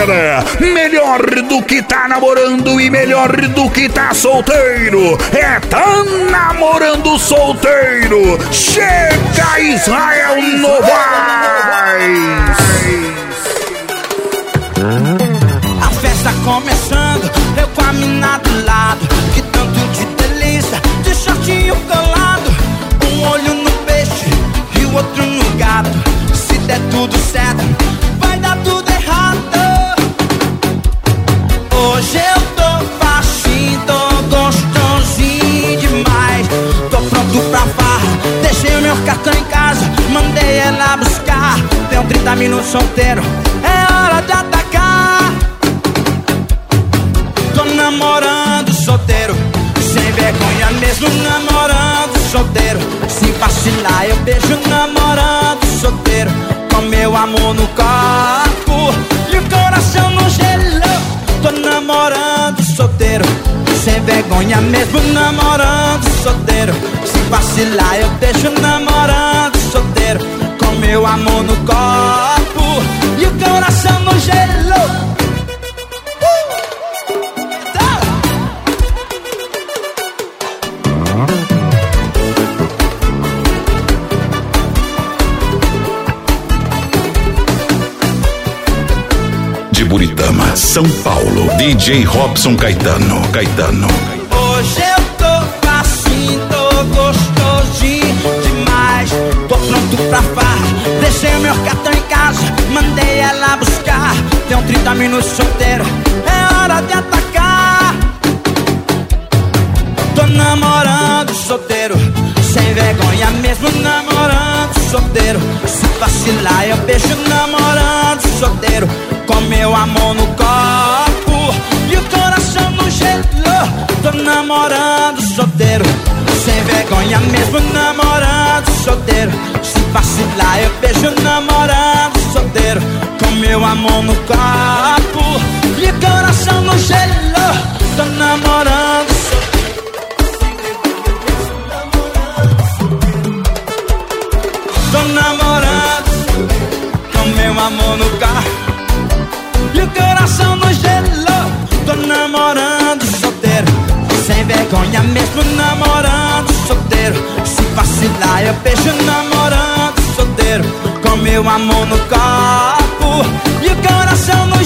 galera, melhor do que tá namorando e melhor do que tá solteiro é tá namorando solteiro. Chega Israel Novaes. A festa começando, eu com a mina do lado, que tanto de delícia, de shortinho colado, um olho no peixe e o outro no gato. Se der tudo certo, vai dar tudo errado. Hoje eu tô facinho, tô gostosinho demais, tô pronto pra farra, deixei o meu cartão em casa, mandei ela buscar. Tenho 30 minutos solteiro, é hora de atacar. Tô namorando solteiro, sem vergonha mesmo namorando solteiro. Se vacilar eu beijo namorando solteiro, com meu amor no corpo e o coração no gelo. Tô namorando solteiro, sem vergonha mesmo namorando solteiro. Se vacilar eu beijo namorando solteiro, com meu amor no corpo e o coração no gelo. De Buritama, São Paulo, DJ Robson Caetano. Hoje eu tô facinho, tô gostosinho demais, tô pronto pra farra, deixei o meu cartão em casa, mandei ela buscar. Tenho 30 minutos solteiro, é hora de atacar. Tô namorando solteiro, sem vergonha mesmo namorando solteiro. Se vacilar eu beijo namorando solteiro, com meu amor no corpo e o coração no gelo. Tô namorando solteiro, sem vergonha mesmo namorando solteiro. Se vacilar eu beijo namorando solteiro, com meu amor no corpo e o coração no gelo. Tô namorando solteiro, tô namorando com meu amor no carro e o coração no gelo. Tô namorando solteiro, sem vergonha mesmo namorando solteiro. Se vacilar eu beijo namorando solteiro, com meu amor no corpo e o coração no